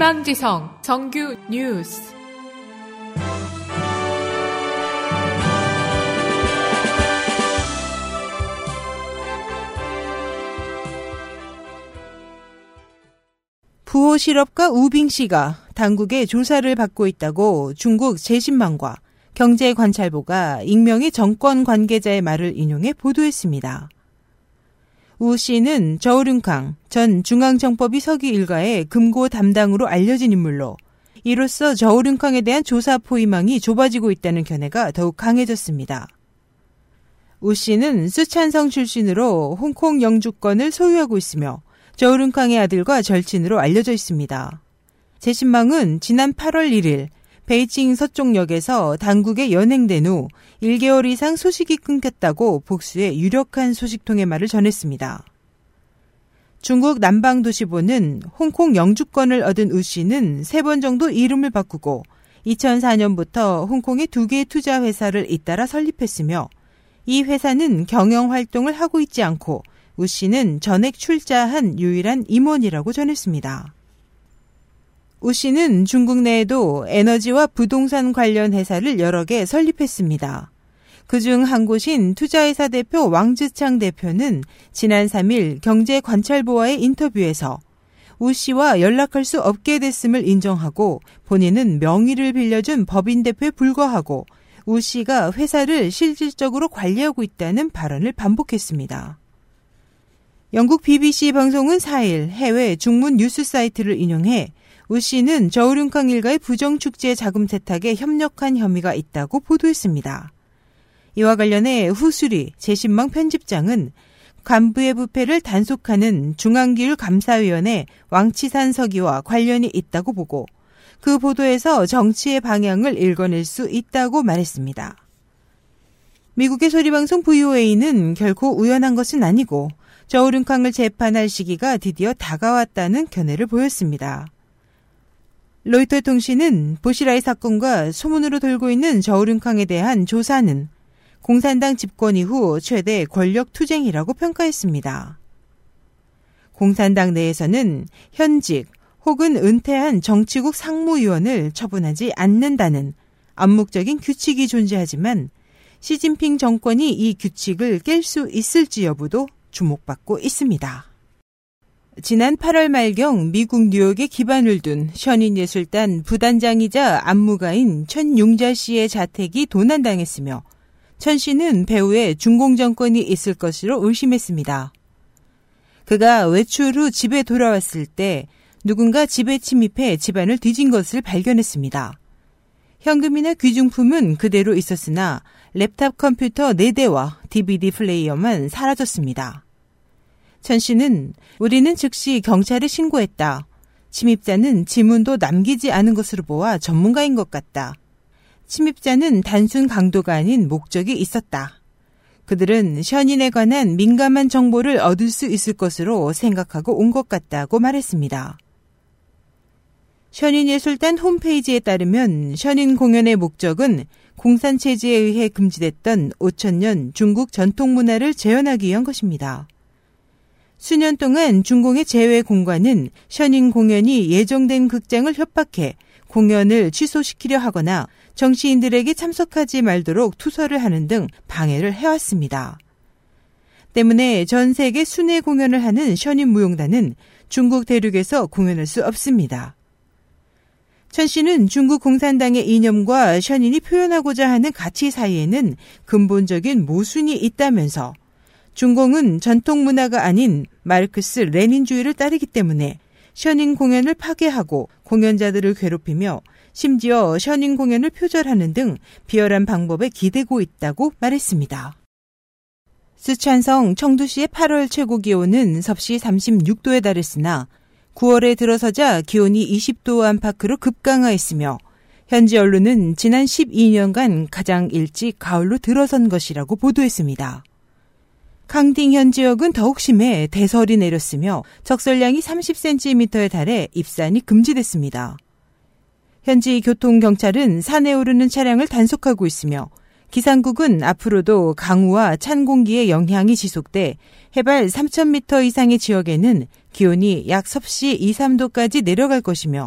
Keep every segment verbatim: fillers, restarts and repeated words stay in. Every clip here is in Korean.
희망지성 정규 뉴스. 부호 실업가 우빙 씨가 당국의 조사를 받고 있다고 중국 제신망과 경제관찰보가 익명의 정권 관계자의 말을 인용해 보도했습니다. 우 씨는 저우륜캉 전 중앙정법위 서기 일가의 금고 담당으로 알려진 인물로 이로써 저우륜캉에 대한 조사 포위망이 좁아지고 있다는 견해가 더욱 강해졌습니다. 우 씨는 쓰촨성 출신으로 홍콩 영주권을 소유하고 있으며 저우륜캉의 아들과 절친으로 알려져 있습니다. 제신망은 지난 팔월 일일 베이징 서쪽역에서 당국에 연행된 후 일 개월 이상 소식이 끊겼다고 복수의 유력한 소식통의 말을 전했습니다. 중국 남방도시보는 홍콩 영주권을 얻은 우 씨는 세 번 정도 이름을 바꾸고 이천사 년부터 홍콩에 두 개의 투자 회사를 잇따라 설립했으며 이 회사는 경영 활동을 하고 있지 않고 우 씨는 전액 출자한 유일한 임원이라고 전했습니다. 우 씨는 중국 내에도 에너지와 부동산 관련 회사를 여러 개 설립했습니다. 그중 한 곳인 투자회사 대표 왕즈창 대표는 지난 삼 일 경제관찰보와의 인터뷰에서 우 씨와 연락할 수 없게 됐음을 인정하고 본인은 명의를 빌려준 법인 대표에 불과하고 우 씨가 회사를 실질적으로 관리하고 있다는 발언을 반복했습니다. 영국 비비씨 방송은 사 일 해외 중문 뉴스 사이트를 인용해 우 씨는 저우륜캉 일가의 부정축제 자금 세탁에 협력한 혐의가 있다고 보도했습니다. 이와 관련해 후수리 제신망 편집장은 간부의 부패를 단속하는 중앙기율감사위원회 왕치산 서기와 관련이 있다고 보고 그 보도에서 정치의 방향을 읽어낼 수 있다고 말했습니다. 미국의 소리방송 브이오에이는 결코 우연한 것은 아니고 저우륜캉을 재판할 시기가 드디어 다가왔다는 견해를 보였습니다. 로이터 통신은 보시라이 사건과 소문으로 돌고 있는 저우륜캉에 대한 조사는 공산당 집권 이후 최대 권력 투쟁이라고 평가했습니다. 공산당 내에서는 현직 혹은 은퇴한 정치국 상무위원을 처분하지 않는다는 암묵적인 규칙이 존재하지만 시진핑 정권이 이 규칙을 깰 수 있을지 여부도 주목받고 있습니다. 지난 팔월 말경 미국 뉴욕에 기반을 둔 션인예술단 부단장이자 안무가인 천융자 씨의 자택이 도난당했으며 천 씨는 배후에 중공 정권이 있을 것으로 의심했습니다. 그가 외출 후 집에 돌아왔을 때 누군가 집에 침입해 집안을 뒤진 것을 발견했습니다. 현금이나 귀중품은 그대로 있었으나 랩탑 컴퓨터 네 대와 디비디 플레이어만 사라졌습니다. 천 씨는 우리는 즉시 경찰에 신고했다. 침입자는 지문도 남기지 않은 것으로 보아 전문가인 것 같다. 침입자는 단순 강도가 아닌 목적이 있었다. 그들은 션인에 관한 민감한 정보를 얻을 수 있을 것으로 생각하고 온 것 같다고 말했습니다. 션인예술단 홈페이지에 따르면 션인 공연의 목적은 공산체제에 의해 금지됐던 오천 년 중국 전통문화를 재현하기 위한 것입니다. 수년 동안 중공의 제외 공관은 션인 공연이 예정된 극장을 협박해 공연을 취소시키려 하거나 정치인들에게 참석하지 말도록 투서를 하는 등 방해를 해왔습니다. 때문에 전 세계 순회 공연을 하는 션인 무용단은 중국 대륙에서 공연할 수 없습니다. 천 씨는 중국 공산당의 이념과 션인이 표현하고자 하는 가치 사이에는 근본적인 모순이 있다면서 중공은 전통 문화가 아닌 마르크스 레닌주의를 따르기 때문에 션인 공연을 파괴하고 공연자들을 괴롭히며 심지어 션인 공연을 표절하는 등 비열한 방법에 기대고 있다고 말했습니다. 쓰촨성 청두시의 팔월 최고 기온은 섭씨 삼십육 도에 달했으나 구월에 들어서자 기온이 이십 도 안팎으로 급강하했으며 현지 언론은 지난 십이 년간 가장 일찍 가을로 들어선 것이라고 보도했습니다. 강딩현 지역은 더욱 심해 대설이 내렸으며 적설량이 삼십 센티미터에 달해 입산이 금지됐습니다. 현지 교통경찰은 산에 오르는 차량을 단속하고 있으며 기상국은 앞으로도 강우와 찬 공기의 영향이 지속돼 해발 삼천 미터 이상의 지역에는 기온이 약 섭씨 이, 삼 도까지 내려갈 것이며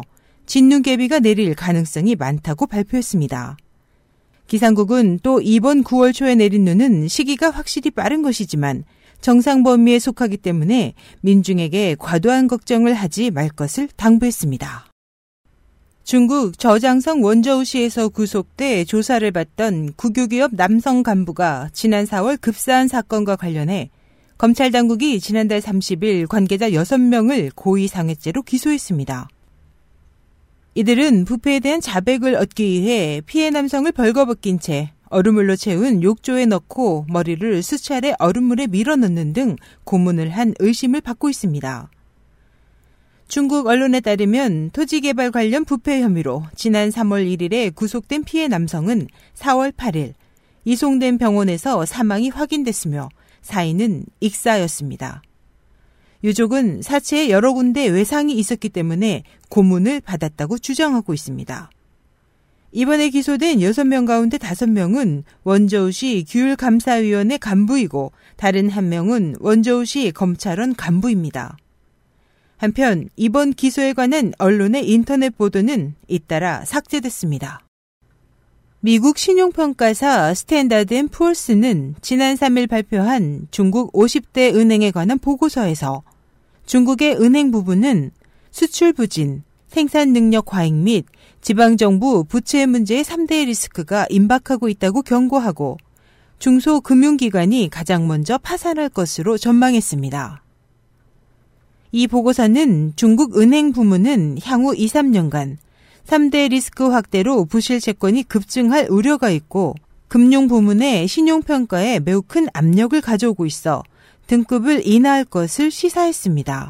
진눈깨비가 내릴 가능성이 많다고 발표했습니다. 기상국은 또 이번 구월 초에 내린 눈은 시기가 확실히 빠른 것이지만 정상 범위에 속하기 때문에 민중에게 과도한 걱정을 하지 말 것을 당부했습니다. 중국 저장성 원저우시에서 구속돼 조사를 받던 국유기업 남성 간부가 지난 사월 급사한 사건과 관련해 검찰 당국이 지난달 삼십일 관계자 여섯 명을 고의상해죄로 기소했습니다. 이들은 부패에 대한 자백을 얻기 위해 피해 남성을 벌거벗긴 채 얼음물로 채운 욕조에 넣고 머리를 수차례 얼음물에 밀어넣는 등 고문을 한 의심을 받고 있습니다. 중국 언론에 따르면 토지개발 관련 부패 혐의로 지난 삼월 일일에 구속된 피해 남성은 사월 팔일 이송된 병원에서 사망이 확인됐으며 사인은 익사였습니다. 유족은 사체에 여러 군데 외상이 있었기 때문에 고문을 받았다고 주장하고 있습니다. 이번에 기소된 여섯 명 가운데 다섯 명은 원저우시 규율감사위원회 간부이고 다른 한 명은 원저우시 검찰원 간부입니다. 한편 이번 기소에 관한 언론의 인터넷 보도는 잇따라 삭제됐습니다. 미국 신용평가사 스탠다드 앤 푸어스는 지난 삼일 발표한 중국 오십 대 은행에 관한 보고서에서 중국의 은행 부분은 수출 부진, 생산 능력 과잉 및 지방정부 부채 문제의 삼 대 리스크가 임박하고 있다고 경고하고 중소금융기관이 가장 먼저 파산할 것으로 전망했습니다. 이 보고서는 중국 은행 부문은 향후 이, 삼 년간 삼 대 리스크 확대로 부실 채권이 급증할 우려가 있고 금융 부문의 신용평가에 매우 큰 압력을 가져오고 있어 등급을 인하할 것을 시사했습니다.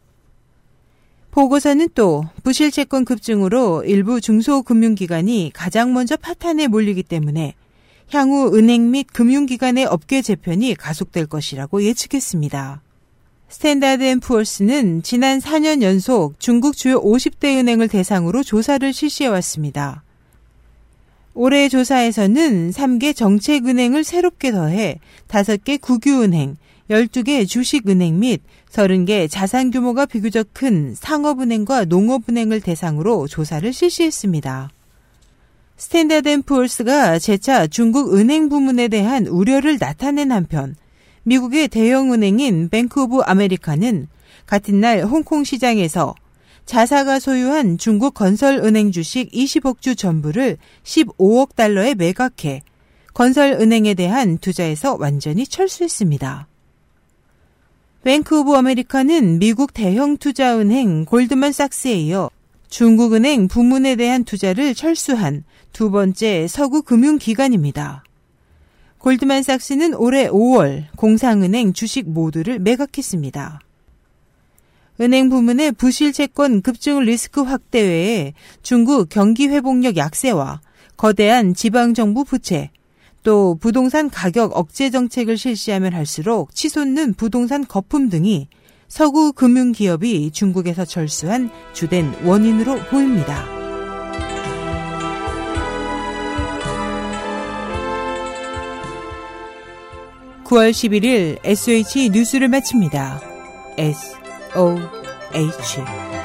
보고서는 또 부실 채권 급증으로 일부 중소금융기관이 가장 먼저 파탄에 몰리기 때문에 향후 은행 및 금융기관의 업계 재편이 가속될 것이라고 예측했습니다. 스탠다드 앤 푸어스는 지난 사 년 연속 중국 주요 오십 대 은행을 대상으로 조사를 실시해왔습니다. 올해 조사에서는 세 개 정책은행을 새롭게 더해 다섯 개 국유은행, 열두 개 주식은행 및 서른 개 자산 규모가 비교적 큰 상업은행과 농업은행을 대상으로 조사를 실시했습니다. 스탠다드 앤 푸어스가 재차 중국 은행 부문에 대한 우려를 나타낸 한편 미국의 대형은행인 뱅크 오브 아메리카는 같은 날 홍콩 시장에서 자사가 소유한 중국 건설은행 주식 이십억 주 전부를 십오억 달러에 매각해 건설은행에 대한 투자에서 완전히 철수했습니다. 뱅크 오브 아메리카는 미국 대형 투자은행 골드만삭스에 이어 중국은행 부문에 대한 투자를 철수한 두 번째 서구 금융기관입니다. 골드만삭스는 올해 오월 공상은행 주식 모두를 매각했습니다. 은행 부문의 부실 채권 급증 리스크 확대 외에 중국 경기 회복력 약세와 거대한 지방정부 부채, 또 부동산 가격 억제 정책을 실시하면 할수록 치솟는 부동산 거품 등이 서구 금융기업이 중국에서 철수한 주된 원인으로 보입니다. 구월 십일일 에스오에이치 뉴스를 마칩니다. 에스 오 에이치